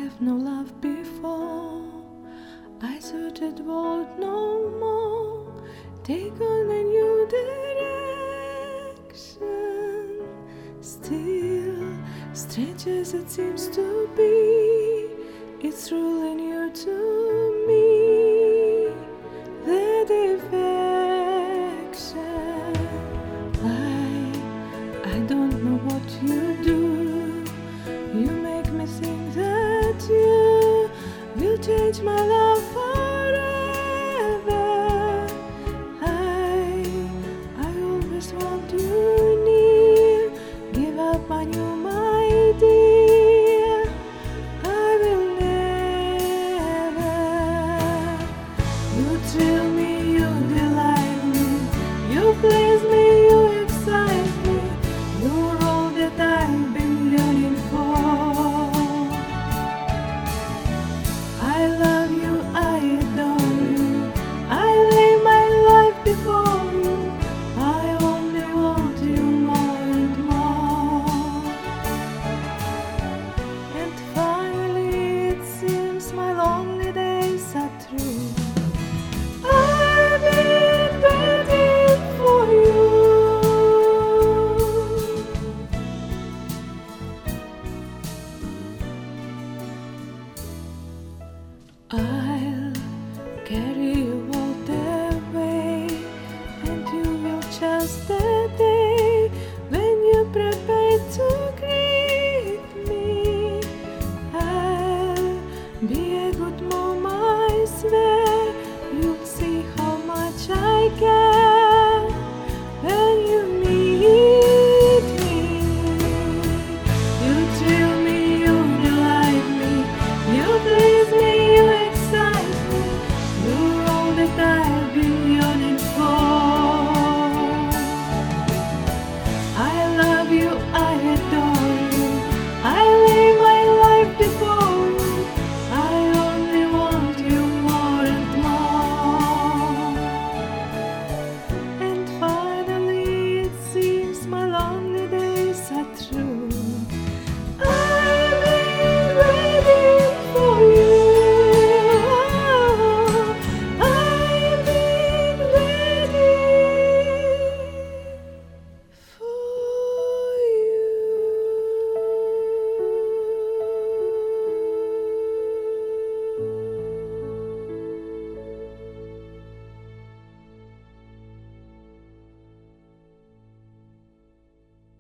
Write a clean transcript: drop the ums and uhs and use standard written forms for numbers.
have no love before. I search the world no more. Take on a new direction. Still, strange as it seems to be, it's ruling you to me. The defection. I don't know what you do. You make me think that you will change my love forever. I always want you near. Give up on you, my dear. I will never. You thrill me, you delight me, you please me, you excite me. You're all that I've been yearning for. I love you, I adore you, I lay my life before you. I only want you more and more. And finally it seems my lonely days are through. I've been waiting for you. I'll carry